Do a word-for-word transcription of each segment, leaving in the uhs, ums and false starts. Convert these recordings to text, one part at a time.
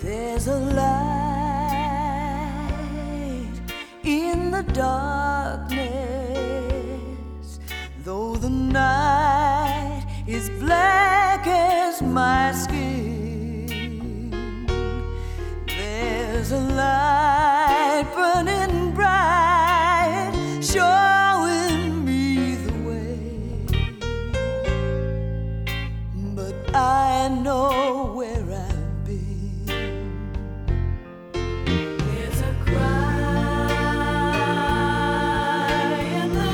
There's a light in the darkness, though the night is black as my skin. There's a light burning bright, showing me the way, but I know where I've been. There's a cry in the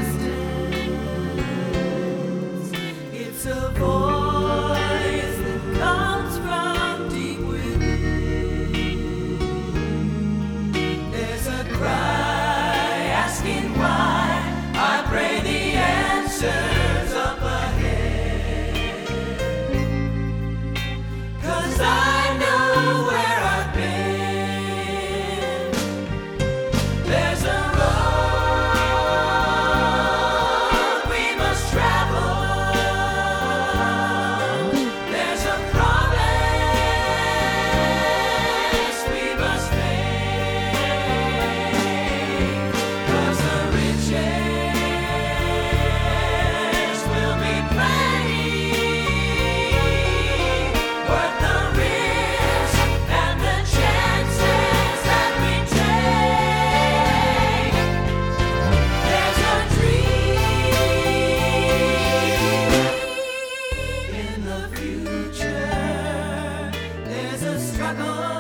distance. It's a voice that comes from deep within. There's a cry asking why. I pray the answer's up ahead, 'cause I know where I've been. There's a road we must travel. There's a promise we must make, 'cause the riches will be plenty, worth the risk and the chances that we take. There's a dream in the future. There's a struggle